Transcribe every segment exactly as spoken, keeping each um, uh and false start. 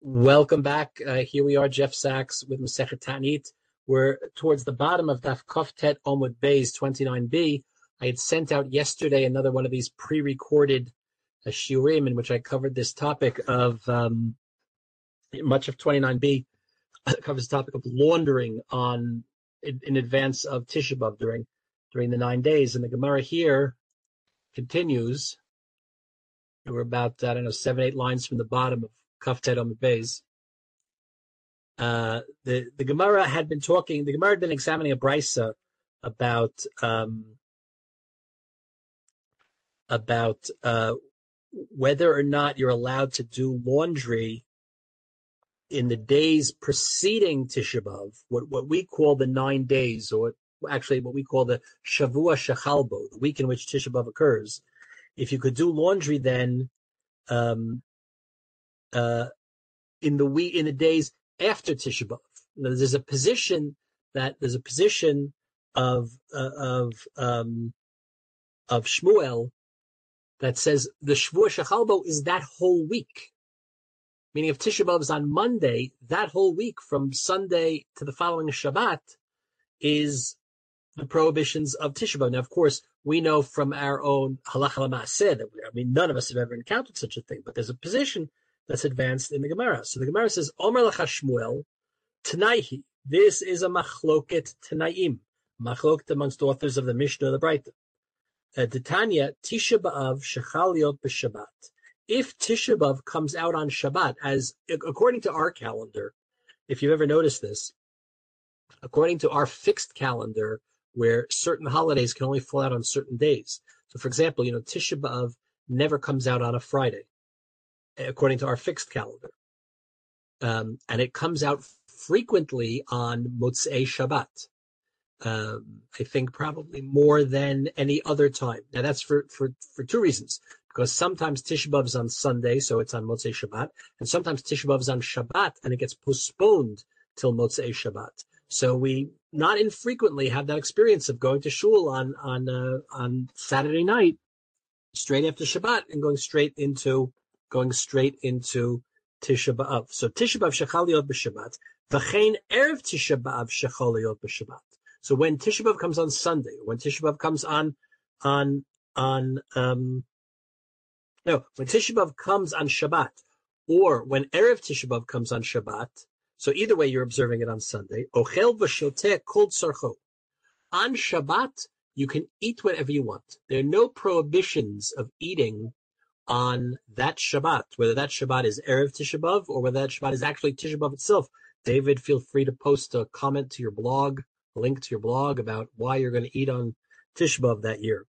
Welcome back. Uh, here we are, Jeff Sachs with Masechet Ta'anit. We're towards the bottom of Daf Koftet Omud Beis twenty-nine b. I had sent out yesterday another one of these pre-recorded uh, shiurim in which I covered this topic of um, much of twenty-nine b covers the topic of laundering on in, in advance of Tisha B'Av during during the nine days. And the Gemara here continues. We're about I don't know seven eight lines from the bottom of Koftet Omud Beis. Uh, the the Gemara had been talking. The Gemara had been examining a brisa about um, about uh, whether or not you're allowed to do laundry in the days preceding Tisha B'Av, what what we call the nine days, or actually what we call the Shavua Shechalbo, the week in which Tisha B'Av occurs. If you could do laundry then, um, uh, in the week in the days after Tisha B'Av. There's a position that there's a position of uh, of um, of Shmuel that says the Shavua Shechalbo is that whole week. Meaning if Tisha B'Av is on Monday, that whole week from Sunday to the following Shabbat is the prohibitions of Tisha B'Av. Now, of course, we know from our own halacha l'maaseh that we, I mean, none of us have ever encountered such a thing, but there's a position that's advanced in the Gemara. So the Gemara says, Omer Lacha Shmuel, Tanaihi. This is a machloket Tanaim, machloket amongst authors of the Mishnah, the Breita. Uh, Tanya, Tisha B'Av shechal liot b'Shabbat. If Tisha B'Av comes out on Shabbat, as according to our calendar, if you've ever noticed this, according to our fixed calendar, where certain holidays can only fall out on certain days. So, for example, you know, Tisha B'Av never comes out on a Friday, according to our fixed calendar. Um, and it comes out frequently on Motzei Shabbat. Um, I think probably more than any other time. Now that's for, for, for two reasons. Because sometimes Tisha B'Av is on Sunday, so it's on Motzei Shabbat. And sometimes Tisha B'Av is on Shabbat, and it gets postponed till Motzei Shabbat. So we not infrequently have that experience of going to shul on, on, uh, on Saturday night, straight after Shabbat, and going straight into going straight into Tisha B'Av. So Tisha B'Av shechal liot b'Shabbat, v'chein erev Tisha B'Av shechal liot b'Shabbat. So when Tisha B'Av comes on Sunday, when Tisha B'Av comes on on on um no, when Tisha B'Av comes on Shabbat, or when erev Tisha B'Av comes on Shabbat, so either way you're observing it on Sunday. Ochel v'shoteh kol tzarcho. On Shabbat you can eat whatever you want. There are no prohibitions of eating on that Shabbat, whether that Shabbat is Erev Tisha B'Av or whether that Shabbat is actually Tisha B'Av itself. David, feel free to post a comment to your blog, a link to your blog about why you're going to eat on Tisha B'Av that year.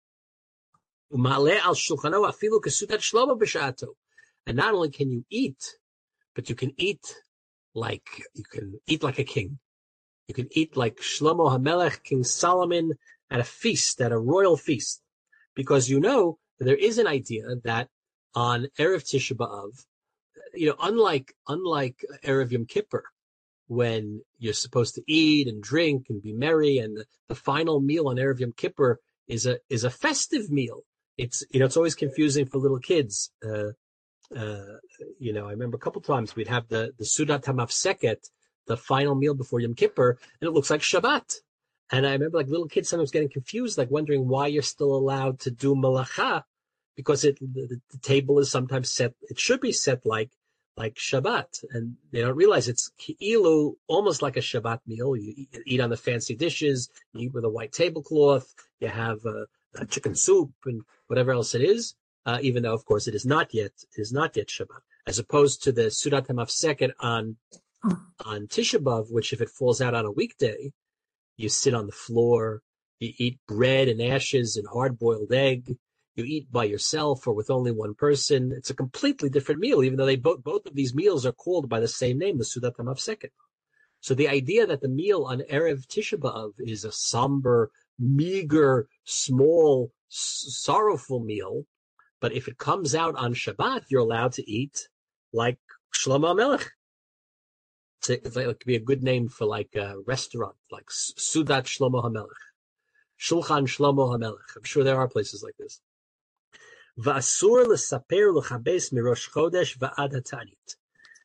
And not only can you eat, but you can eat like you can eat like a king. You can eat like Shlomo HaMelech, King Solomon, at a feast, at a royal feast, because you know there is an idea that on Erev Tisha B'Av, you know, unlike unlike Erev Yom Kippur, when you're supposed to eat and drink and be merry, and the, the final meal on Erev Yom Kippur is a is a festive meal. It's you know it's always confusing for little kids. Uh, uh, you know, I remember a couple times we'd have the the Sudat HaMafseket, the final meal before Yom Kippur, and it looks like Shabbat. And I remember like little kids sometimes getting confused, like wondering why you're still allowed to do malacha, because it the, the table is sometimes set. It should be set like like Shabbat, and they don't realize it's ki'ilu, almost like a Shabbat meal. You eat, eat on the fancy dishes, you eat with a white tablecloth, you have a, a chicken soup and whatever else it is. Uh, even though, of course, it is not yet it is not yet Shabbat, as opposed to the Sudat HaMafseket on on Tisha B'Av, which if it falls out on a weekday, you sit on the floor, you eat bread and ashes and hard-boiled egg. You eat by yourself or with only one person. It's a completely different meal, even though they both both of these meals are called by the same name, the Sudat HaMafseket. So the idea that the meal on Erev Tisha B'Av is a somber, meager, small, s- sorrowful meal, but if it comes out on Shabbat, you're allowed to eat like Shlomo HaMelech. It's, a, it's like, it could be a good name for like a restaurant, like Sudat Shlomo HaMelech, Shulchan Shlomo HaMelech. I'm sure there are places like this. V'asur l'saper l'chabes mirosh chodesh v'ad hatanit.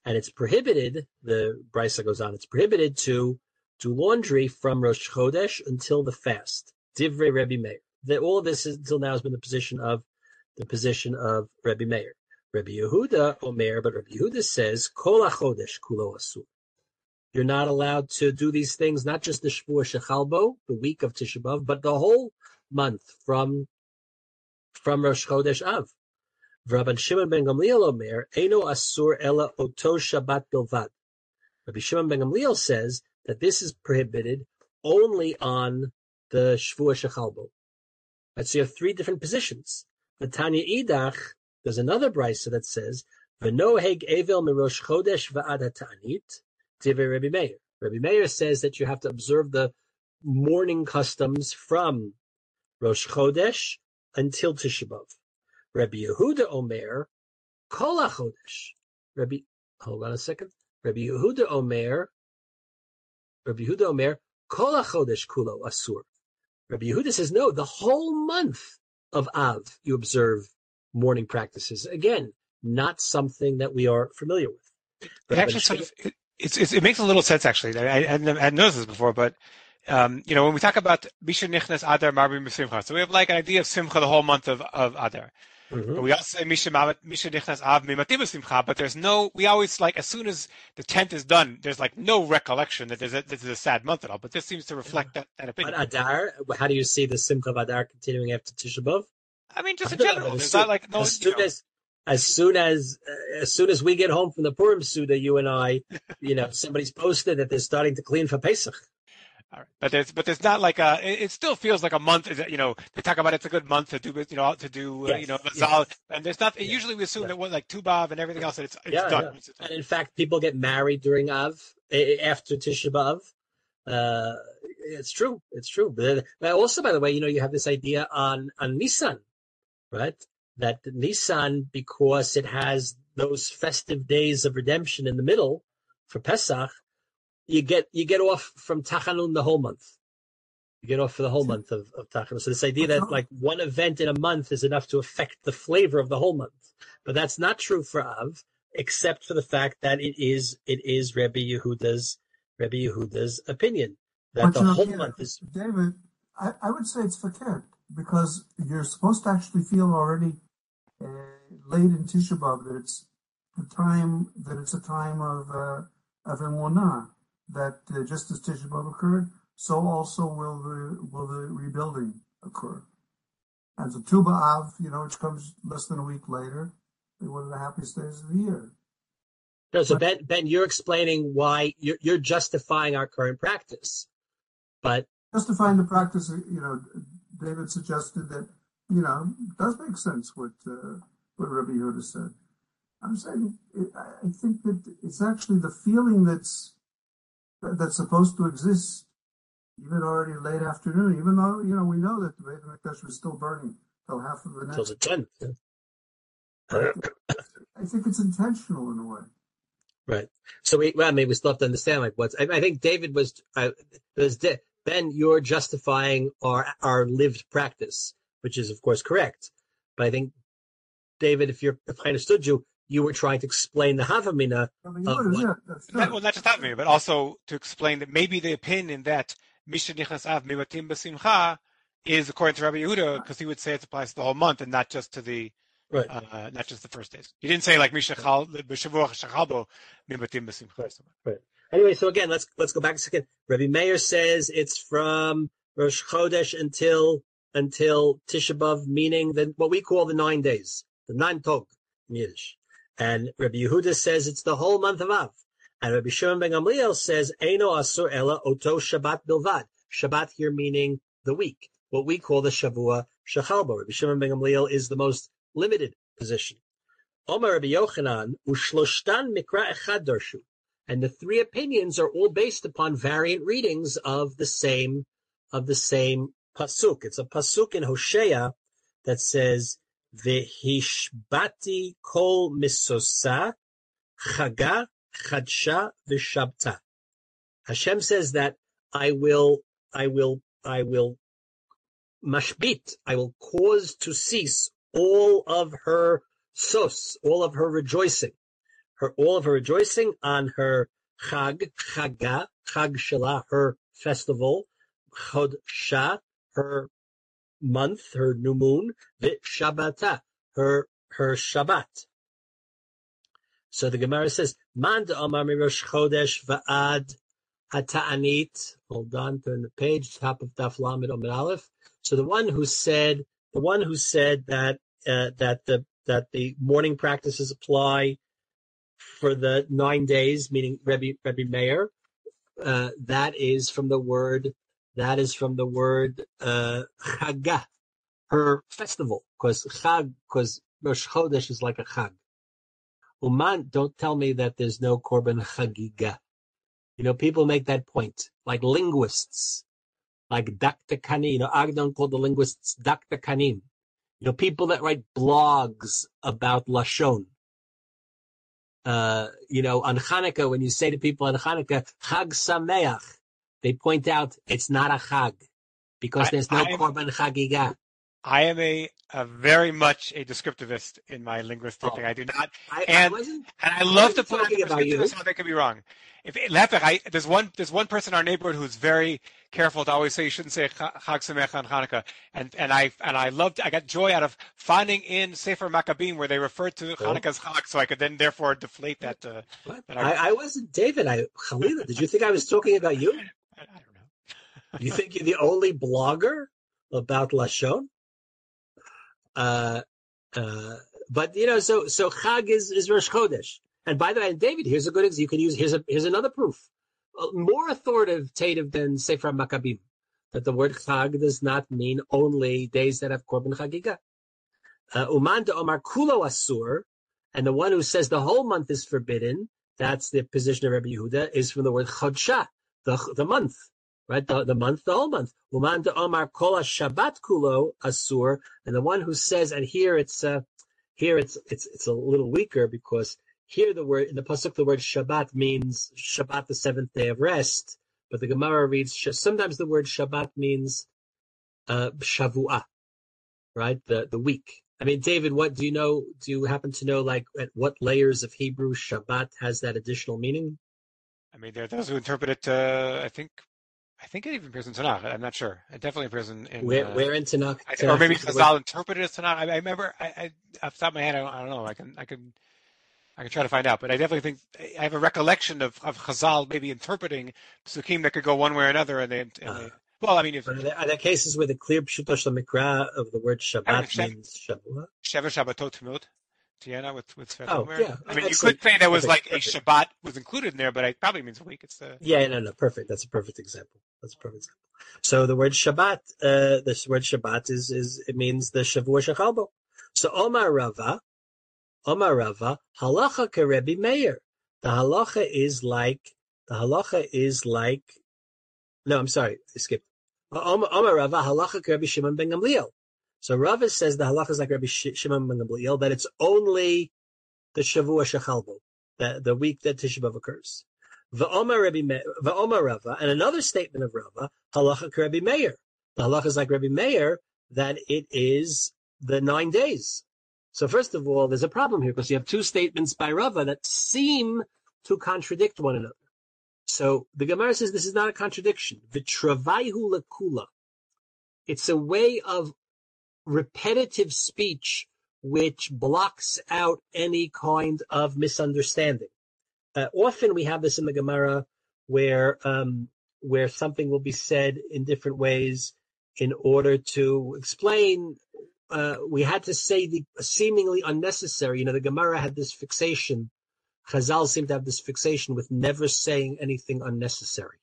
And it's prohibited, the Brisa goes on, it's prohibited to do laundry from Rosh Chodesh until the fast. Divrei Rebbe Meir. That all of this is, until now has been the position of the position of Rebbe Meir. Rebbe Yehuda Omer, but Rebbe Yehuda says, Kol HaChodesh Kulo Asur. You're not allowed to do these things, not just the Shvua Shechalbo, the week of Tisha B'Av, but the whole month from, from Rosh Chodesh Av. Rabban Shimon ben Gamliel Omer, Eino Asur Ela Oto Shabbat Bilvad. Rabbi Shimon ben Gamliel says that this is prohibited only on the Shvua Shechalbo. Right, so you have three different positions. The Tanya Idach, there's another brisa that says, V'noheg Evel Mirosh Chodesh V'ad HaTa'anit, Divrei Rebbe Meir. Rebbe Meir says that you have to observe the mourning customs from Rosh Chodesh until Tisha B'Av. Rabbi Yehuda Omer, Kol HaChodesh. Rabbi, hold on a second. Rabbi Yehuda Omer, Rabbi Yehuda Omer, Kol HaChodesh Kulo Asur. Rabbi Yehuda says, no, the whole month of Av you observe mourning practices. Again, not something that we are familiar with. It actually sort of, it, it's, it's, it makes a little sense, actually. I, I, hadn't, I hadn't noticed this before, but Um, you know, when we talk about Misha Nichnas Adar Marbim Simcha, so we have like an idea of Simcha the whole month of, of Adar. Mm-hmm. But we also say Misha Misha Nichnas Av Mimatim Simcha, but there's no, we always like, as soon as the tenth is done, there's like no recollection that there's a, this is a sad month at all. But this seems to reflect yeah. that, that opinion. But Adar, how do you see the Simcha of Adar continuing after Tisha B'Av? I mean, just in general. There's soon, not like no, as soon as, as soon as, uh, as soon as we get home from the Purim Suda, you and I, you know, somebody's posted that they're starting to clean for Pesach. All right. But there's, but there's not like a. It, it still feels like a month. You know, they talk about it's a good month to do, you know, to do, yes, uh, you know, yes. Zal, and there's not. Yes. Usually we assume yeah. that what like Tu B'Av and everything else that it's, it's yeah, done. Yeah. And in fact, people get married during Av after Tisha B'Av. Uh, it's true. It's true. But also, by the way, you know, you have this idea on on Nisan, right? That Nisan, because it has those festive days of redemption in the middle for Pesach. You get you get off from Tachanun the whole month. You get off for the whole month of, of Tachanun. So this idea that like one event in a month is enough to affect the flavor of the whole month, but that's not true for Av, except for the fact that it is it is Rebbe Yehuda's Rebbe Yehuda's opinion that but the whole know, month is. David, I, I would say it's fakir because you're supposed to actually feel already uh, late in Tisha B'Av that it's the time that it's a time of uh, of Emunah. That uh, just as Tisha B'Av occurred, so also will the will the rebuilding occur. And so Tu B'Av, you know, which comes less than a week later, is one of the happiest days of the year. No, so but, Ben, Ben, you're explaining why you're, you're justifying our current practice, but justifying the practice, you know, David suggested that, you know, it does make sense what uh, what Rabbi Yehuda said. I'm saying, it, I think that it's actually the feeling that's that's supposed to exist, even already late afternoon, even though, you know, we know that the Beit HaMikdash was still burning till half of the night. Till the tenth. I think it's intentional in a way. Right. So we, well, I mean, we still have to understand, like, what's, I, I think David was, uh, was, Ben, you're justifying our, our lived practice, which is, of course, correct. But I think, David, if you're, if I understood you, you were trying to explain the Havamina. I mean, of what, yeah, that's that, well, not just Havamina, but also to explain that maybe the opinion that Misha Nichnas Av Mimatim B'Simcha is according to Rabbi Yehuda, because he would say it applies to the whole month and not just to the, right. uh, not just the first days. He didn't say like Misha Chal B'Shavuach Shachalbo Mimatim B'Simcha. Right. Right. Anyway, so again, let's let's go back a second. Rabbi Meir says it's from Rosh Chodesh until until Tisha B'Av, meaning the, what we call the nine days, the nine tog in Yiddish. And Rabbi Yehuda says it's the whole month of Av. And Rabbi Shimon ben Gamliel says, Eino asur ela oto Shabbat bilvad. Shabbat here meaning the week, what we call the Shavua Shechalbo. Rabbi Shimon ben Gamliel is the most limited position. Omar Rabbi Yochanan, ushloshtan mikra echad darshu. And the three opinions are all based upon variant readings of the same, of the same pasuk. It's a pasuk in Hosea that says, V'hishbati kol misosa, chaga, chadsha, v'shabta. Hashem says that I will, I will, I will mashbit, I will cause to cease all of her sos, all of her rejoicing, her all of her rejoicing on her Chag, Chaga, Chag Shelah, her festival, Chodsha, her month, her new moon, Vit Shabbata, her her Shabbat. So the Gemara says, Man de'amar mirosh chodesh va'ad hata'anit. Hold on, turn the page, top of Daf Lamed Amud Aleph. So the one who said, the one who said that uh, that the that the morning practices apply for the nine days, meaning Rebbe Rebbe Meir, uh, that is from the word that is from the word uh, Chagah, her festival, because Chag, because Rosh Chodesh is like a Chag. Uman, don't tell me that there's no Korban Chagiga. You know, people make that point, like linguists, like Doctor Kanim. You know, Agnon called the linguists Doctor Kanim. You know, people that write blogs about Lashon. Uh, you know, on Hanukkah, when you say to people on Hanukkah, Chag Sameach, they point out it's not a Chag, because I, there's no I'm, Korban Chagiga. I am a, a very much a descriptivist in my linguistic oh, thing. I do not, I, and, I wasn't, and I love I to put out the how they could be wrong. If I, there's one there's one person in our neighborhood who's very careful to always say you shouldn't say Chag Sameach on Hanukkah, and and I and I loved I got joy out of finding in Sefer Maccabim where they referred to oh. Hanukkah as Chag, so I could then therefore deflate that. Uh, that I, I wasn't David. I Chalila, did you think I was talking about you? I, I don't know. You think you're the only blogger about Lashon? Uh, uh, but you know, so so Chag is is Rosh Chodesh. And by the way, David, here's a good example. You can use, here's a, here's another proof. Uh, more authoritative than Sefer Maccabim, that the word Chag does not mean only days that have Korban Chagiga. Uman de'omar kulo asur, and the one who says the whole month is forbidden, that's the position of Rabbi Yehuda, is from the word Chodsha, the, the month, right? The, the month, the whole month. Uman de'omar kol Shabbat kulo asur, and the one who says, and here it's, uh, here it's, it's, it's a little weaker because here, the word in the pasuk, the word Shabbat means Shabbat, the seventh day of rest. But the Gemara reads sometimes the word Shabbat means uh, Shavuah, right? The the week. I mean, David, what do you know? Do you happen to know, like, at what layers of Hebrew Shabbat has that additional meaning? I mean, there are those who interpret it. Uh, I think, I think it even appears in Tanakh. I'm not sure. It definitely appears in, in where, uh, where in Tanakh, I, Tanakh or maybe Chazal interpreted it as Tanakh. I, I remember. I, I off the top of my head, I don't, I don't know. I can I can. I can try to find out, but I definitely think I have a recollection of, of Chazal maybe interpreting psukim that could go one way or another. And they, and uh, they well, I mean, if, are, there, are there cases where the clear pshuto mikra of the word Shabbat I mean, Shev, means Shavuot? Sheva Shabbatot Tmut, Tiana with with Sfet Oh, Omer. yeah. I mean, That's you could say there was perfect, like perfect. a Shabbat was included in there, but it probably means a week. It's the yeah, no, no, perfect. That's a perfect example. That's a perfect example. So the word Shabbat, uh, the word Shabbat is is it means the Shavua Shechalbo. So Omar Rava. Omar Rava, halacha ke Rebbe Meir. The halacha is like, the halacha is like, no, I'm sorry, I skipped. Omar Rava, halacha ke Rebbe Shimon ben Gamliel. So Rava says the halacha is like Rebbe Shimon ben Gamliel, that it's only the Shavua Shechalbo, the, the week that Tisha B'Av occurs. V'omar Rava, and another statement of Rava, halacha ke Rebbe Meir. The halacha is like Rebbe Meir, that it is the nine days. So first of all, there's a problem here because you have two statements by Rava that seem to contradict one another. So the Gemara says this is not a contradiction. V'travaihu lekula. It's a way of repetitive speech which blocks out any kind of misunderstanding. Uh, often we have this in the Gemara where um, where something will be said in different ways in order to explain. Uh, we had to say the seemingly unnecessary. You know, the Gemara had this fixation. Chazal seemed to have this fixation with never saying anything unnecessary,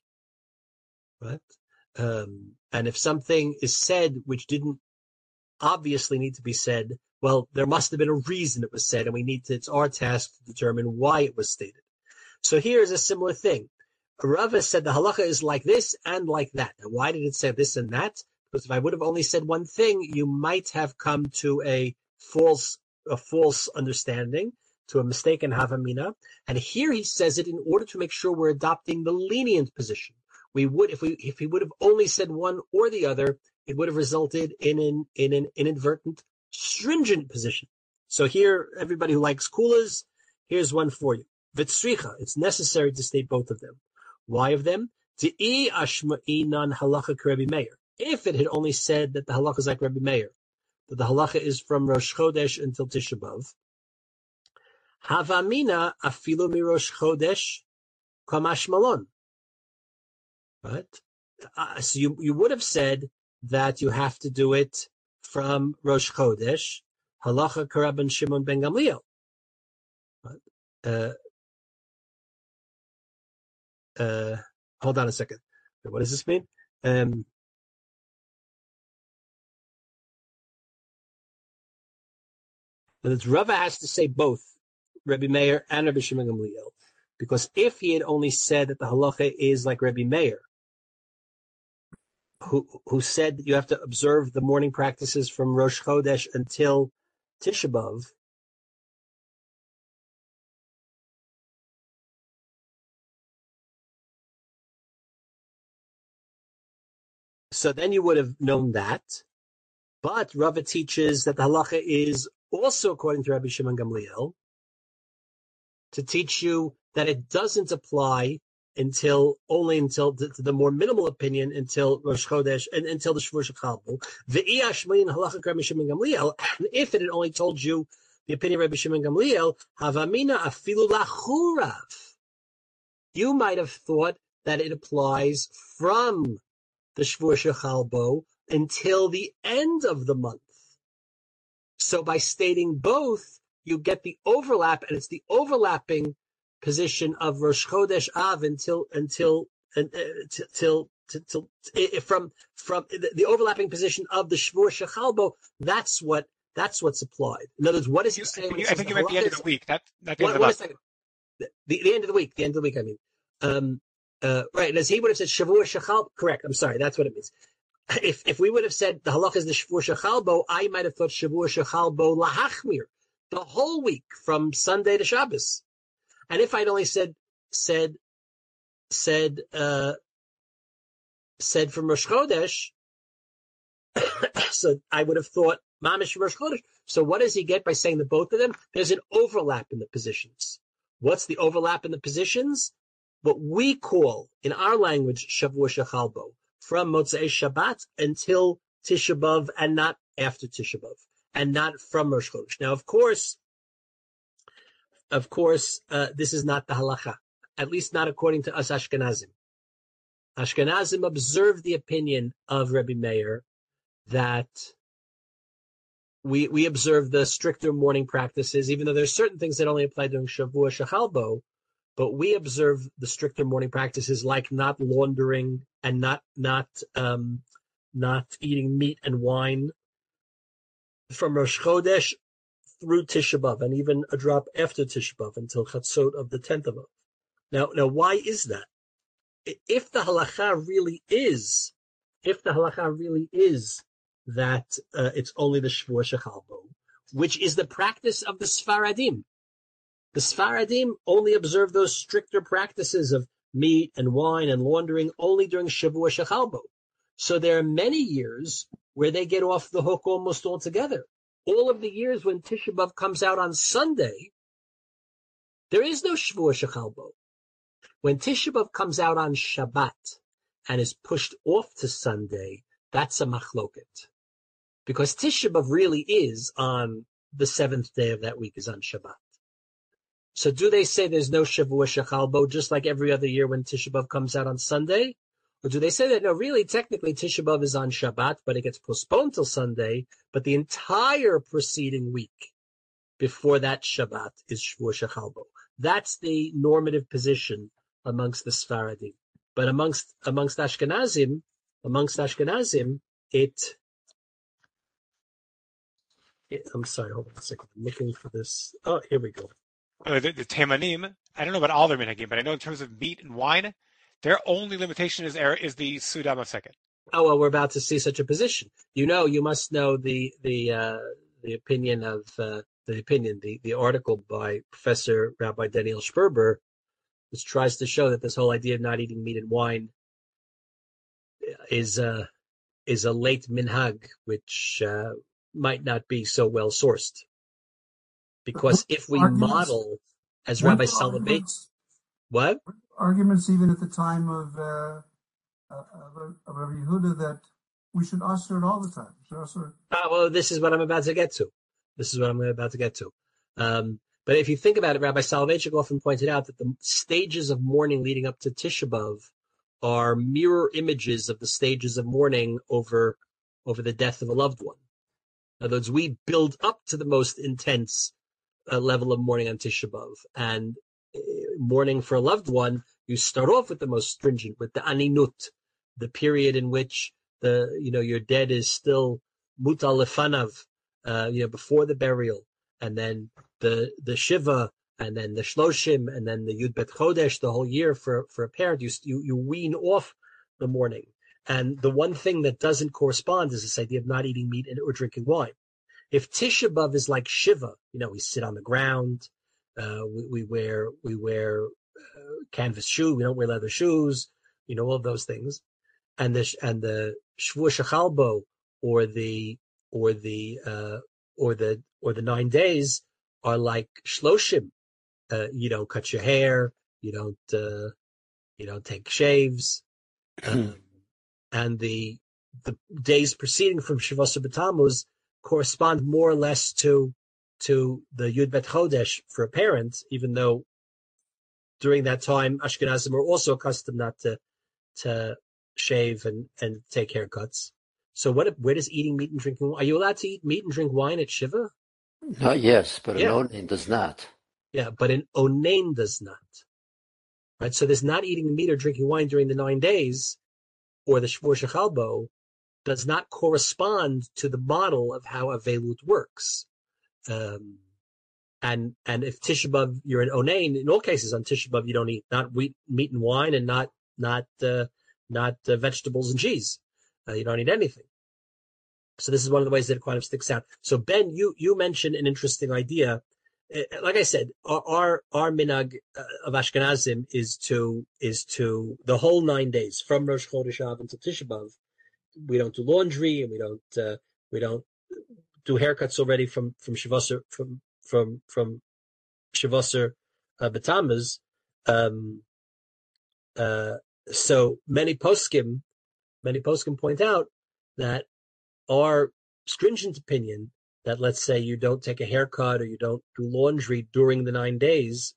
right? Um, and if something is said which didn't obviously need to be said, well, there must have been a reason it was said, and we need to. It's our task to determine why it was stated. So here is a similar thing. Rava said the halacha is like this and like that. And why did it say this and that? Because if I would have only said one thing, you might have come to a false, a false understanding, to a mistaken havamina. And here he says it in order to make sure we're adopting the lenient position. We would, if we, if he would have only said one or the other, it would have resulted in an, in an inadvertent, stringent position. So here, everybody who likes kulas, Here's one for you. V'tzricha, it's necessary to state both of them. Why of them? Ti'i ashma'inan halacha k'Rebbe Meir. If it had only said that the halacha is like Rebbe Meir, that the halacha is from Rosh Chodesh until Tisha B'Av, havamina afilu mirosh Chodesh kamash malon. Right? Uh, so you, you would have said that you have to do it from Rosh Chodesh, halacha k'Rabban Shimon ben Gamliel. Right? Uh, uh, hold on a second. What does this mean? Um, But Rava has to say both Rebbe Meir and Rabbi Shimon Gamliel, because if he had only said that the halacha is like Rebbe Meir, who who said that you have to observe the morning practices from Rosh Chodesh until Tisha B'Av, so then you would have known that. But Rava teaches that the halacha is also according to Rabbi Shimon Gamliel, to teach you that it doesn't apply until only until the, the more minimal opinion until Rosh Chodesh and until the Shavuot Shechalbo. Ve'iyashmayin halacha Rabbi Shimon Gamliel. And if it had only told you the opinion of Rabbi Shimon Gamliel, havamina afilu lachurav, you might have thought that it applies from the Shavuot Shechalbo until the end of the month. So by stating both, you get the overlap, and it's the overlapping position of Rosh Chodesh Av until until until till from from the, the overlapping position of the Shavuot Shechalbo. That's what that's what's applied. In other words, what is he saying? You, I think you meant the end of the week. That not the what, end of the what month. a second. The, the, the end of the week. The end of the week. I mean, um, uh, right. And as he would have said Shavuot Shechalbo. Correct. I'm sorry. That's what it means. If if we would have said the halach is the Shavuot Shechalbo, I might have thought Shavuot Shechalbo lahachmir, the whole week from Sunday to Shabbos. And if I'd only said said said uh, said from Rosh Chodesh, so I would have thought mamish Rosh Chodesh. So what does he get by saying the both of them? There's an overlap in the positions. What's the overlap in the positions? What we call in our language Shavuot Shechalbo, from Motzei Shabbat until Tisha B'Av, and not after Tisha B'Av, and not from Rosh Chodesh. Now, of course, of course, uh, this is not the halacha, at least not according to us Ashkenazim. Ashkenazim observe the opinion of Rebbe Meir that we we observe the stricter morning practices, even though there's certain things that only apply during Shavuot Shechalbo. But we observe the stricter morning practices, like not laundering and not not um, not eating meat and wine from Rosh Chodesh through Tisha B'Av, and even a drop after Tisha B'Av until Chatzot of the tenth of Av. Now, now, why is that? If the halacha really is, if the halacha really is that uh, it's only the Shavuot Shechalbo, which is the practice of the Sfaradim. The Sfaradim only observe those stricter practices of meat and wine and laundering only during Shavuot Shechalbo. So there are many years where they get off the hook almost altogether. All of the years when Tisha B'Av comes out on Sunday, there is no Shavuot Shechalbo. When Tisha B'Av comes out on Shabbat and is pushed off to Sunday, that's a machloket. Because Tisha B'Av really is on the seventh day of that week, is on Shabbat. So do they say there's no Shavuot Shechalbo, just like every other year when Tisha B'Av comes out on Sunday? Or do they say that, no, really, technically Tisha B'Av is on Shabbat, but it gets postponed till Sunday, but the entire preceding week before that Shabbat is Shavuot Shechalbo? That's the normative position amongst the Sfaradim. But amongst amongst Ashkenazim, amongst Ashkenazim, it, it I'm sorry, hold on a second. I'm looking for this. Oh, here we go. Uh, the, the Temanim, I don't know about all their minhagim, but I know in terms of meat and wine, their only limitation is is the Sudam of second. Oh well, we're about to see such a position. You know, you must know the the uh, the opinion of uh, the opinion the the article by Professor Rabbi Daniel Sperber, which tries to show that this whole idea of not eating meat and wine is uh, is a late minhag, which uh, might not be so well sourced. Because if we model, as Weren't Rabbi there Soloveitchik. arguments, What? arguments even at the time of, uh, uh, of Rabbi Yehuda that we should usher it all the time? We should usher it. Ah, well, this is what I'm about to get to. This is what I'm about to get to. Um, but if you think about it, Rabbi Soloveitchik often pointed out that the stages of mourning leading up to Tisha B'Av are mirror images of the stages of mourning over over the death of a loved one. In other words, we build up to the most intense uh, level of mourning on Tisha B'Av, and uh, mourning for a loved one, you start off with the most stringent, with the aninut, the period in which the you know your dead is still mutal lefanav, uh, you know before the burial, and then the the shiva, and then the shloshim, and then the yud bet chodesh, the whole year for for a parent. You you you wean off the mourning. And the one thing that doesn't correspond is this idea of not eating meat and, or drinking wine. If Tisha B'Av is like Shiva, you know, we sit on the ground, uh, we, we wear we wear uh, canvas shoes, we don't wear leather shoes, you know, all of those things, and the and the Shvua Shechalbo or the or the uh, or the or the nine days are like Shloshim. Uh, you don't cut your hair, you don't uh, you don't take shaves. Um, and the the days preceding from Shavuos B'Tammuz correspond more or less to to the Yud Bet Chodesh for a parent, even though during that time Ashkenazim are also accustomed not to to shave and, and take haircuts. So what where does eating meat and drinking are you allowed to eat meat and drink wine at Shiva? No, yes, but yeah. an Onain does not. Yeah, but an Onain does not. Right? So there's not eating meat or drinking wine during the nine days or the Shvur Shechalbo does not correspond to the model of how Avelut works. Um, and and if Tisha B'Av, you're an Onain, in all cases on Tisha B'Av, you don't eat not wheat, meat and wine and not not uh, not uh, vegetables and cheese. Uh, you don't eat anything. So this is one of the ways that it kind of sticks out. So Ben, you you mentioned an interesting idea. Like I said, our our, our minhag uh, of Ashkenazim is to is to the whole nine days from Rosh Chodesh Av until Tisha B'Av. We don't do laundry and we don't uh, we don't do haircuts already from from Shavuos from from from Shavuos uh, B'Tammuz. Um, uh, so many poskim many poskim point out that our stringent opinion that, let's say, you don't take a haircut or you don't do laundry during the nine days,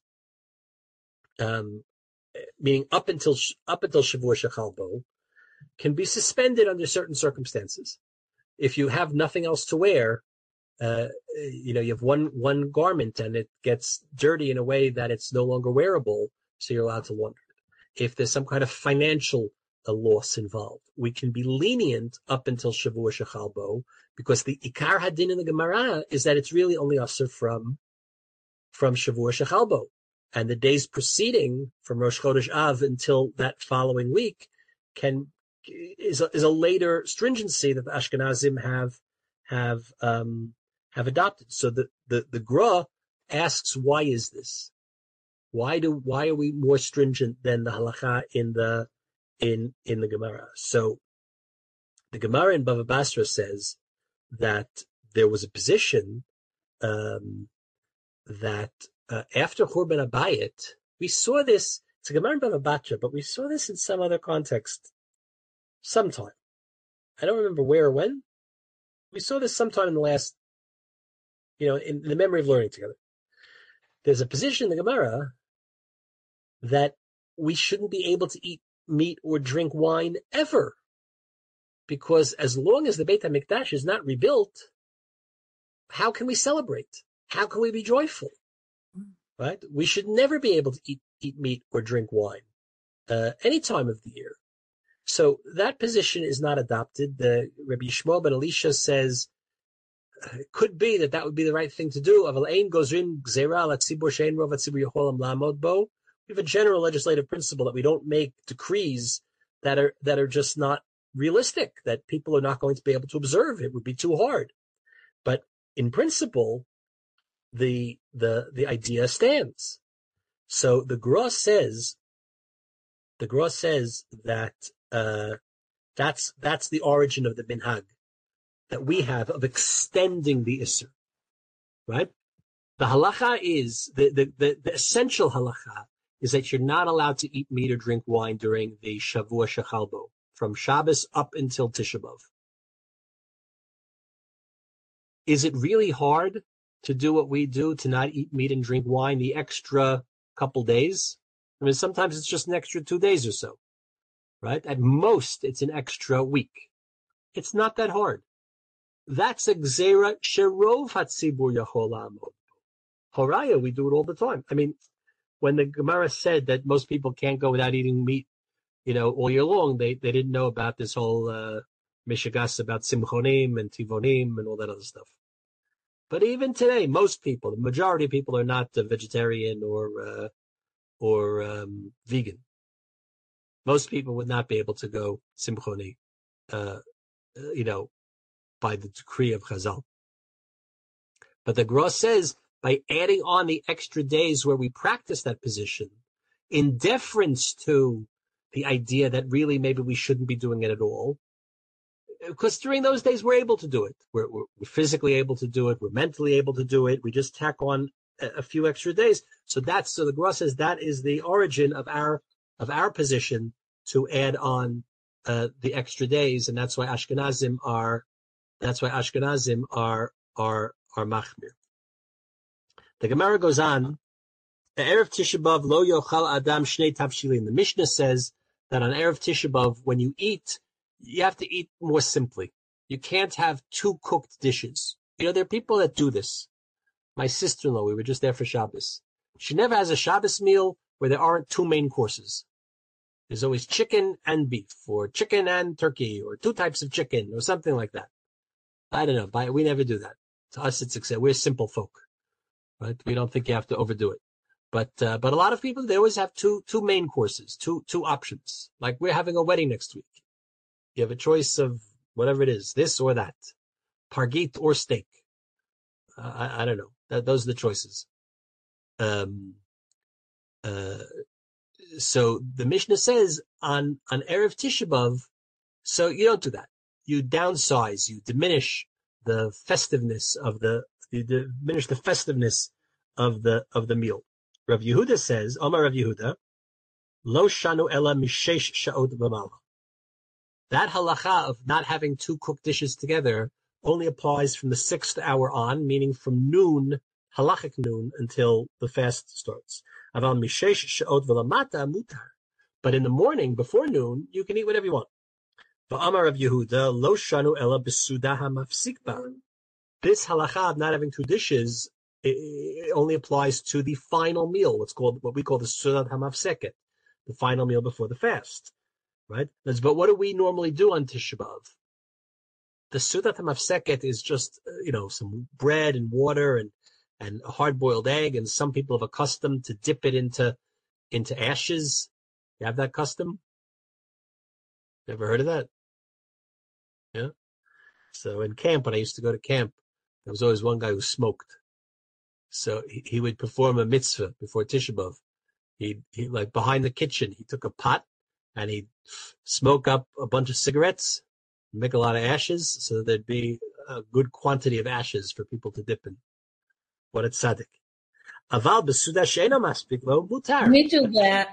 um, meaning up until up until Shavua Shechalbo, can be suspended under certain circumstances. If you have nothing else to wear, uh, you know, you have one one garment and it gets dirty in a way that it's no longer wearable, so you're allowed to launder it. If there's some kind of financial a loss involved, we can be lenient up until Shavua Shechalbo, because the Ikar Hadin in the Gemara is that it's really only usher from from Shavua Shechalbo, and the days preceding from Rosh Chodesh Av until that following week can is a, is a later stringency that the Ashkenazim have have um, have adopted. So the the the Gra asks, why is this? Why do why are we more stringent than the halacha in the in in the Gemara? So the Gemara in Bava Basra says that there was a position um, that uh, after Churban Abayit, we saw this. It's a Gemara in Bava Basra, but we saw this in some other context sometime. I don't remember where or when. We saw this sometime in the last, you know, in the memory of learning together. There's a position in the Gemara that we shouldn't be able to eat meat or drink wine ever, because as long as the Beit HaMikdash is not rebuilt, how can we celebrate? How can we be joyful? Right? We should never be able to eat eat meat or drink wine uh, any time of the year. So that position is not adopted. The Rabbi Yishmael ben Elisha says uh, it could be that that would be the right thing to do. Aval ein gozrin gzeira al hatzibur she'ein rov hatzibur yocholam la'amod bo. We have a general legislative principle that we don't make decrees that are that are just not realistic, that people are not going to be able to observe. It would be too hard. But in principle, the the the idea stands. So the Gra says, the Gra says that uh, that's that's the origin of the minhag that we have of extending the Isser, right? The halacha is, the, the, the, the essential halacha is that you're not allowed to eat meat or drink wine during the Shavua Shechalbo, from Shabbos up until Tisha B'Av. Is it really hard to do what we do, to not eat meat and drink wine the extra couple days? I mean, sometimes it's just an extra two days or so, right? At most, it's an extra week. It's not that hard. That's a gzera sherov hatzibur yachol la'amod. Horaya, we do it all the time. I mean, when the Gemara said that most people can't go without eating meat, you know, all year long, they, they didn't know about this whole uh, mishagas about simchonim and tivonim and all that other stuff. But even today, most people, the majority of people, are not uh, vegetarian or uh, or um, vegan. Most people would not be able to go simchoni, uh, you know, by the decree of Chazal. But the Gra says, by adding on the extra days where we practice that position, in deference to the idea that really maybe we shouldn't be doing it at all, because during those days we're able to do it. We're, we're, we're physically able to do it. We're mentally able to do it. We just tack on a, a few extra days. So that's, so the Gra says that is the origin of our, of our position to add on uh, the extra days. And that's why Ashkenazim are, that's why Ashkenazim are, are, are machmir. The Gemara goes on, the Erev Tisha B'Av lo yochal adam shnei tavshilin. The Mishnah says that on Erev Tisha B'Av, when you eat, you have to eat more simply. You can't have two cooked dishes. You know, there are people that do this. My sister-in-law, we were just there for Shabbos. She never has a Shabbos meal where there aren't two main courses. There's always chicken and beef, or chicken and turkey, or two types of chicken, or something like that. I don't know, but we never do that. To us, it's accept. We're simple folk. Right? We don't think you have to overdo it. But, uh, but a lot of people, they always have two, two main courses, two, two options. Like we're having a wedding next week. You have a choice of whatever it is, this or that, pargit or steak. Uh, I, I don't know. That, those are the choices. Um, uh, so the Mishnah says on, on Erev Tisha B'Av, so you don't do that. You downsize, you diminish the festiveness of the, you diminish the festiveness of the, of the meal. Rav Yehuda says, Omar Rav Yehuda, lo shanu ela mishesh sha'ot v'mala. That halacha of not having two cooked dishes together only applies from the sixth hour on, meaning from noon, halachic noon, until the fast starts. Aval mishesh sha'ot v'lamata mutar. But in the morning, before noon, you can eat whatever you want. V'amar Rav Yehuda, lo shanu ela b'sudah ha'mafsik ba. This halacha of not having two dishes, it only applies to the final meal, what's called, what we call the Sudat HaMafseket, the final meal before the fast, right? But what do we normally do on Tisha B'Av? The Sudat HaMafseket is just, you know, some bread and water and, and a hard-boiled egg, and some people have a custom to dip it into, into ashes. You have that custom? Never heard of that? Yeah? So in camp, when I used to go to camp, there was always one guy who smoked. So he, he would perform a mitzvah before Tisha B'Av. He, he, like behind the kitchen, he took a pot and he'd smoke up a bunch of cigarettes, make a lot of ashes, so there'd be a good quantity of ashes for people to dip in. What a tzaddik. Aval b'suda she'ena maspik lo mutar. Me too, that.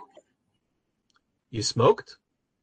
You smoked?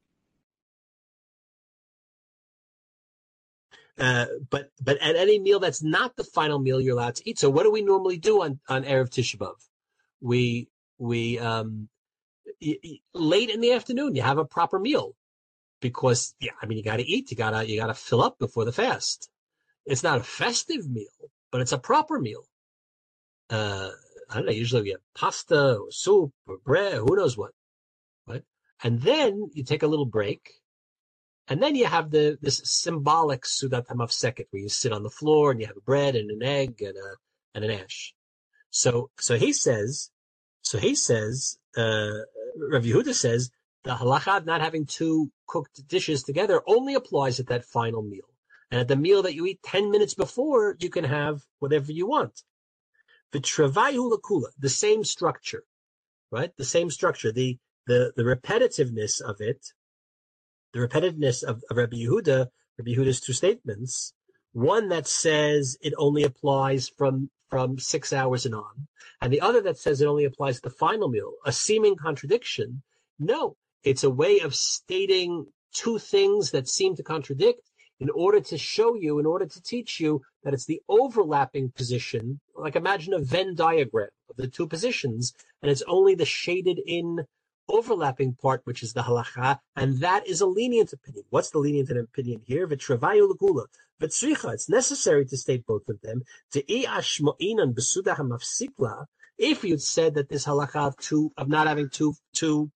Uh, but, but at any meal that's not the final meal you're allowed to eat. So what do we normally do on, on Erev Tisha B'Av? We, we, um, y- y- late in the afternoon, you have a proper meal because, yeah, I mean, you gotta eat, you gotta, you gotta fill up before the fast. It's not a festive meal, but it's a proper meal. Uh, I don't know, usually we have pasta or soup or bread, who knows what, right? And then you take a little break. And then you have the this symbolic Sudat HaMafseket, where you sit on the floor and you have bread and an egg and a and an ash. So so he says, so he says, uh, Rav Yehuda says the halacha of not having two cooked dishes together only applies at that final meal. And at the meal that you eat ten minutes before, you can have whatever you want. The Travayu Lakula, the same structure, right? The same structure, the the the repetitiveness of it. The repetitiveness of, of Rabbi Yehuda, Rabbi Yehuda's two statements, one that says it only applies from, from six hours and on, and the other that says it only applies to the final meal, a seeming contradiction. No, it's a way of stating two things that seem to contradict in order to show you, in order to teach you that it's the overlapping position. Like imagine a Venn diagram of the two positions, and it's only the shaded in overlapping part, which is the halacha, and that is a lenient opinion. What's the lenient opinion here? V'trevayu l'gula, v'tzricha. It's necessary to state both of them. Te'i ashmo'inan b'sudah hamafsikla. If you'd said that this halacha of two, of not having two, two,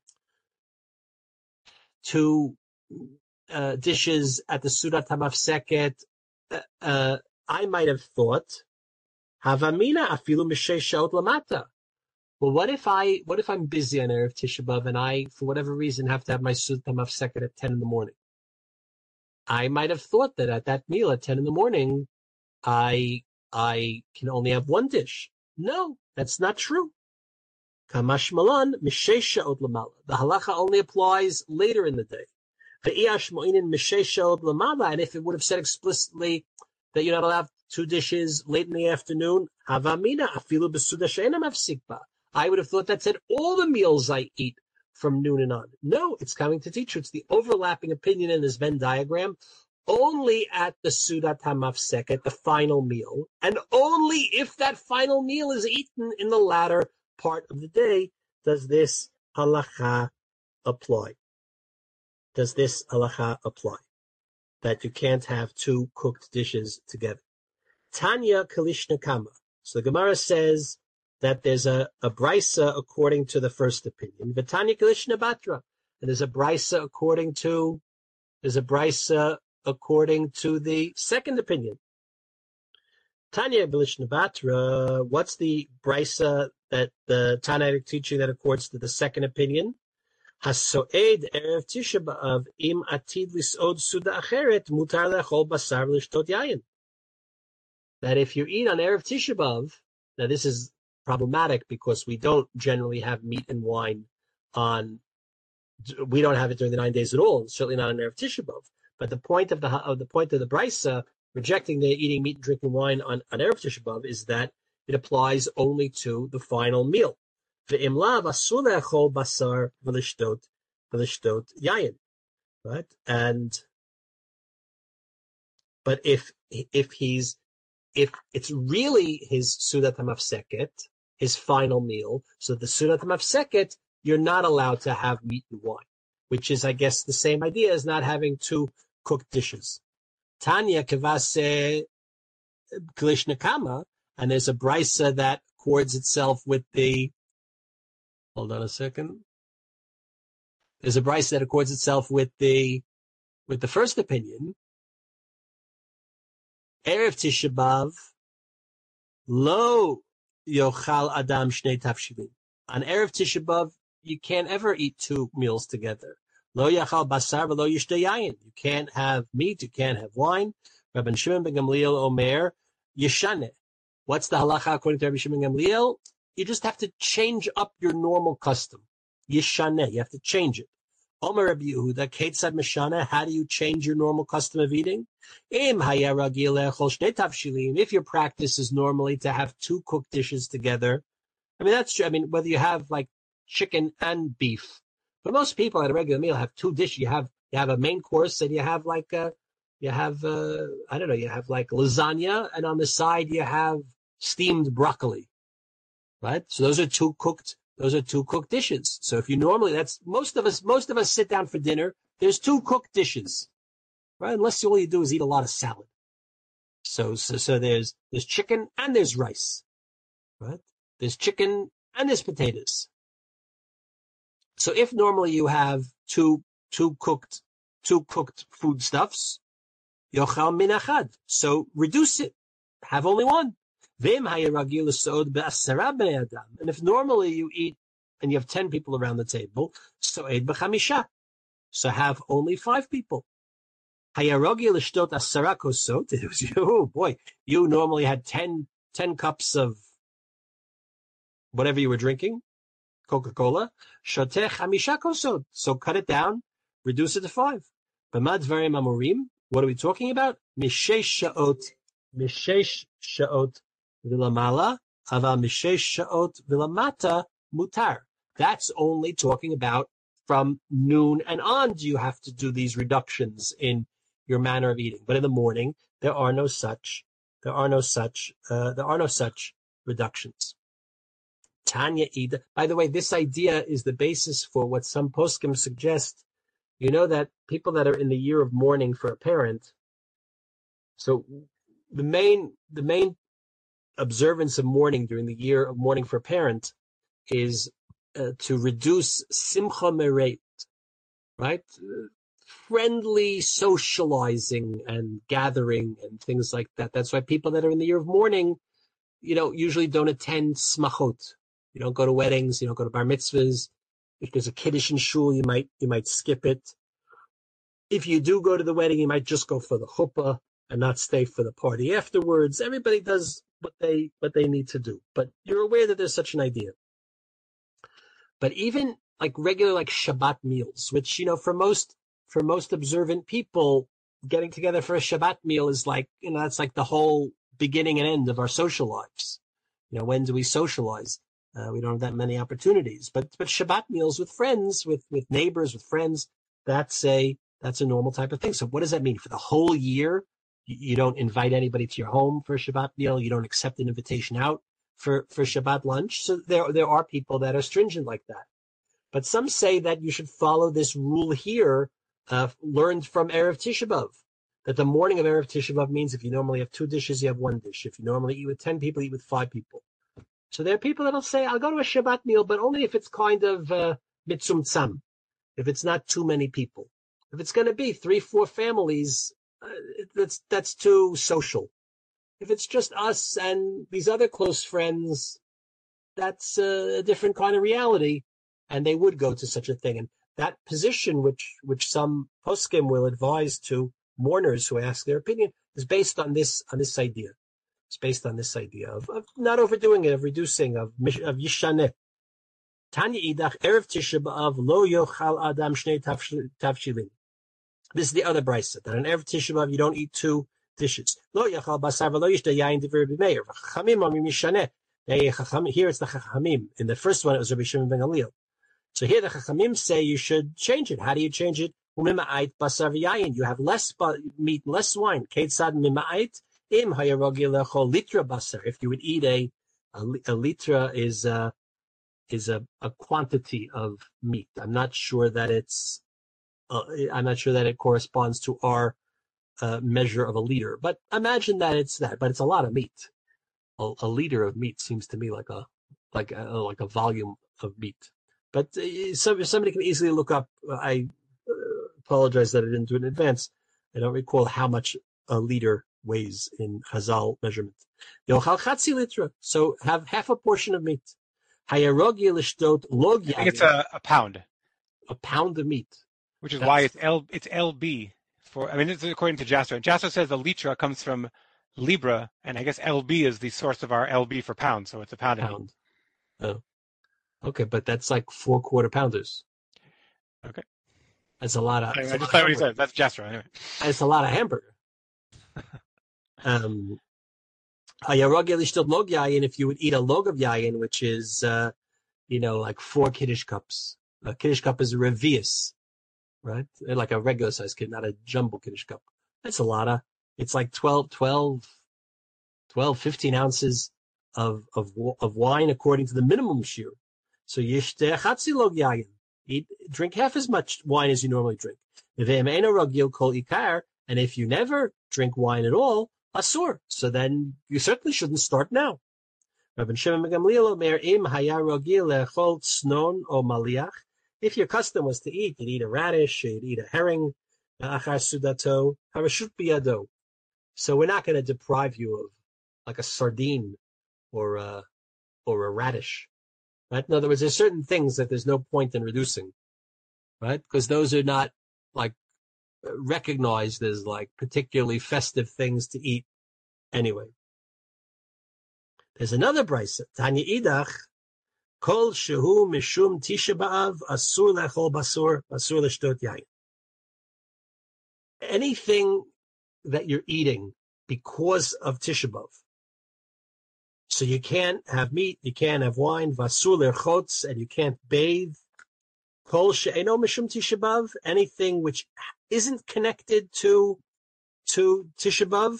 two uh, dishes at the sudat hamafseket, uh, uh, I might have thought, havamina afilu m'shei shaot lamata. Well, what if I, what if I'm busy on Erev Tisha B'Av and I, for whatever reason, have to have my Sudat HaMafseket at ten in the morning? I might have thought that at that meal at ten in the morning, I, I can only have one dish. No, that's not true. Kamash Malan, Mishesh Sha'ot Lamala. The halacha only applies later in the day. Ve'iash Mo'inin Mishesh Sha'ot Lamala, and if it would have said explicitly that you're not allowed two dishes late in the afternoon, Havamina, Afilu B'Suda She'ena Mafsikba. I would have thought that said all the meals I eat from noon and on. No, it's coming to teach you. It's the overlapping opinion in this Venn diagram. Only at the Sudat HaMafseket, the final meal, and only if that final meal is eaten in the latter part of the day does this halacha apply. Does this halacha apply? That you can't have two cooked dishes together. Tanya Kalishna Kama. So the Gemara says that there's a, a brisa according to the first opinion. V'tanya Kalishna Batra. And there's a brisa according to, there's a brisa according to the second opinion. Tanya Kalishna Batra, what's the brisa that the Tannaitic teaching that accords to the second opinion? Hasoed erev Tisha B'Av im atid lisod suda acheret mutar lechol basar l'shtot yayin. That if you eat on erev Tisha B'Av, now this is problematic because we don't generally have meat and wine on, we don't have it during the nine days at all, certainly not on erev Tisha B'Av. But the point of the of the point of the brisa rejecting the eating meat and drinking wine on, on erev Tisha B'Av is that it applies only to the final meal. Ve'im lav asur le'achol basar v'lishtot v'lishtot yayin, right? And but if if he's if it's really his sudat hamafseket, his final meal, so the sudat hamafseket, you're not allowed to have meat and wine, which is, I guess, the same idea as not having two cooked dishes. Tanya kavase kalishna kama, and there's a brisa that accords itself with the. Hold on a second. There's a brisa that accords itself with the with the first opinion. Erev Tisha B'Av, lo yochal adam shnei tafshilin. On Erev Tisha B'Av, you can't ever eat two meals together. Lo yachal basar v'lo yishteh yayin. You can't have meat, you can't have wine. Rabbi Shimon ben Gamliel Omer, yeshane. What's the halacha according to Rabbi Shimon ben Gamliel? You just have to change up your normal custom. Yeshane, you have to change it. Omer Rabbi Yehuda, Ketzad Meshana, how do you change your normal custom of eating? Im haya ragil le'echol shnei tavshilim. If your practice is normally to have two cooked dishes together, I mean, that's true. I mean, whether you have like chicken and beef, but most people at a regular meal have two dishes. You have, you have a main course and you have like a, you have, uh, I don't know, you have like lasagna and on the side you have steamed broccoli, right? So those are two cooked Those are two cooked dishes. So if you normally, that's most of us, most of us sit down for dinner. There's two cooked dishes, right? Unless all you do is eat a lot of salad. So, so, so there's, there's chicken and there's rice, right? There's chicken and there's potatoes. So if normally you have two, two cooked, two cooked foodstuffs, yochal min achad. So reduce it. Have only one. And if normally you eat and you have ten people around the table, so eid b'chamisha. So have only five people. It was you, oh boy, you normally had ten, ten cups of whatever you were drinking, Coca-Cola. Shotech chamisha kosot. So cut it down, reduce it to five. B'ma dvarim amorim. What are we talking about? Mishesh sha'ot, mishesh sha'ot vilamala, aval mishesh sha'ot vilamata mutar. That's only talking about from noon and on do you have to do these reductions in your manner of eating. But in the morning, there are no such, there are no such, uh, there are no such reductions. Tanya Ida. By the way, this idea is the basis for what some poskim suggest. You know that people that are in the year of mourning for a parent, so the main, the main observance of mourning during the year of mourning for a parent is uh, to reduce simcha mereit, right? Uh, friendly socializing and gathering and things like that. That's why people that are in the year of mourning, you know, usually don't attend smachot. You don't go to weddings. You don't go to bar mitzvahs. If there's a kiddush in shul, you might you might skip it. If you do go to the wedding, you might just go for the chuppah and not stay for the party afterwards. Everybody does what they what they need to do, but you're aware that there's such an idea. But even like regular like Shabbat meals, which you know for most for most observant people, getting together for a Shabbat meal is like you know that's like the whole beginning and end of our social lives. You know, when do we socialize? Uh, we don't have that many opportunities, but but Shabbat meals with friends, with with neighbors, with friends, that's a that's a normal type of thing. So what does that mean for the whole year? You, you don't invite anybody to your home for a Shabbat meal. You don't accept an invitation out for for Shabbat lunch. So there there are people that are stringent like that. But some say that you should follow this rule here, uh, learned from Erev Tisha B'Av, that the morning of Erev Tisha B'Av means if you normally have two dishes, you have one dish. If you normally eat with ten people, eat with five people. So there are people that'll say, I'll go to a Shabbat meal, but only if it's kind of uh, mitzumtzam, if it's not too many people. If it's going to be three, four families, uh, that's that's too social. If it's just us and these other close friends, that's a different kind of reality, and they would go to such a thing. And that position, which which some poskim will advise to mourners who ask their opinion, is based on this on this idea. It's based on this idea of, of not overdoing it, of reducing, of of yishaneh. Tanya idach erev Tisha B'Av lo yochal adam shnei tavshilin. This is the other brisa, that on erev Tisha B'Av you don't eat two dishes. Lo yochal basar v'lo yishta yain divrei Rabbi Meir. Chachamim amrim yishaneh. Here it's the Chachamim. In the first one it was Rabbi Shimon ben Gamliel. So here the Chachamim say you should change it. How do you change it? Umima'ait basar v'yayin. You have less meat, less wine. Keitzad mima'ait. If you would eat a, a, a litra is a, is a, a quantity of meat. I'm not sure that it's, uh, I'm not sure that it corresponds to our uh, measure of a liter, but imagine that it's that, but it's a lot of meat. A, a liter of meat seems to me like a, like a, like a volume of meat. But uh, so, somebody can easily look up, I uh, apologize that I didn't do it in advance. I don't recall how much a liter weighs in Chazal measurement. Yochal chatzi litra, so have half a portion of meat. Hayarogi lishtot log I think it's a, a pound. A pound of meat. Which is That's, why it's L it's L B for. I mean, it's according to Jasper. And Jasper says the litra comes from libra, and I guess L B is the source of our L B for pound, so it's a pound. pound. Oh, okay, but that's like four quarter pounders. Okay, that's a lot of. I, I just thought what he said. That's Jasper anyway. That's a lot of hamburger. Um, and if you would eat a log of yayin, which is, uh, you know, like four kiddush cups. A kiddush cup is a revius, right? Like a regular size kid, not a jumbo kiddush cup. That's a lot of, it's like twelve, twelve, twelve, fifteen ounces of, of, of wine according to the minimum shear. So yishteh chatzi log yayin. Eat, drink half as much wine as you normally drink. And if you never drink wine at all, asur. So then you certainly shouldn't start now. Rabbi Shimon ben Gamliel omer im haya rogil lechol tznon o maliach. If your custom was to eat, you'd eat a radish, you'd eat a herring, achar sudato, harashut biyado. So we're not going to deprive you of like a sardine or a, or a radish. Right? In other words, there's certain things that there's no point in reducing, right? Because those are not like recognized as like particularly festive things to eat anyway. There's another brisa. Tanya idach, kol shehu mishum tisha b'av asur lechol basur asur l'shtot yayin. Anything that you're eating because of Tisha B'Av, So you can't have meat, you can't have wine, vasur lerchotz, and you can't bathe. Kol she'eno mishum Tisha B'Av, anything which isn't connected to to Tisha B'Av.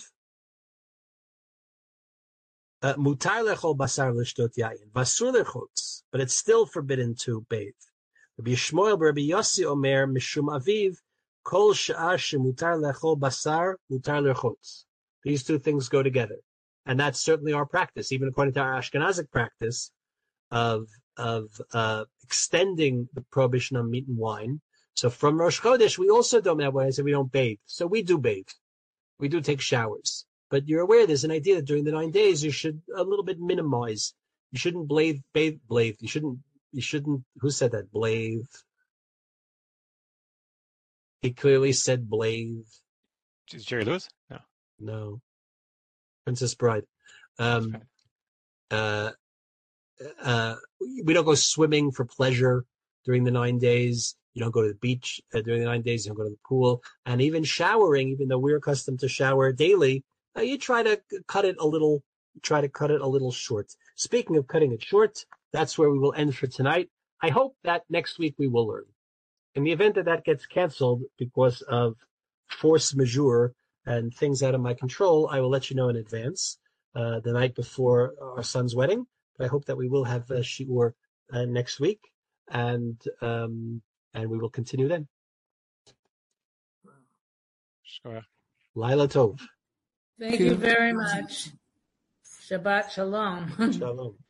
Mutar lechol basar l'shtot yayin, vasur lerchotz, but it's still forbidden to bathe. Rabbi Yishmael Rabbi Yossi Omer mishum aviv kol she'ah shemutar lechol basar mutar lerchotz. These two things go together. And that's certainly our practice, even according to our Ashkenazic practice of of uh, extending the prohibition on meat and wine. So from Rosh Chodesh, we also don't have wine, so we don't bathe. So we do bathe. We do take showers. But you're aware there's an idea that during the nine days you should a little bit minimize. You shouldn't bathe, bathe, bathe. You shouldn't, you shouldn't, who said that? Bathe. He clearly said bathe. Is Jerry Lewis? No. No. Princess Bride. Um, uh, uh, we don't go swimming for pleasure during the nine days. You don't go to the beach uh, during the nine days. You don't go to the pool. And even showering, even though we're accustomed to shower daily, uh, you try to cut it a little, try to cut it a little short. Speaking of cutting it short, that's where we will end for tonight. I hope that next week we will learn. In the event that that gets canceled because of force majeure and things out of my control, I will let you know in advance, uh, the night before our son's wedding. But I hope that we will have a shiur uh, next week, and um, and we will continue then. Sure. Laila Tov. Thank you very much. Shabbat Shalom. Shalom.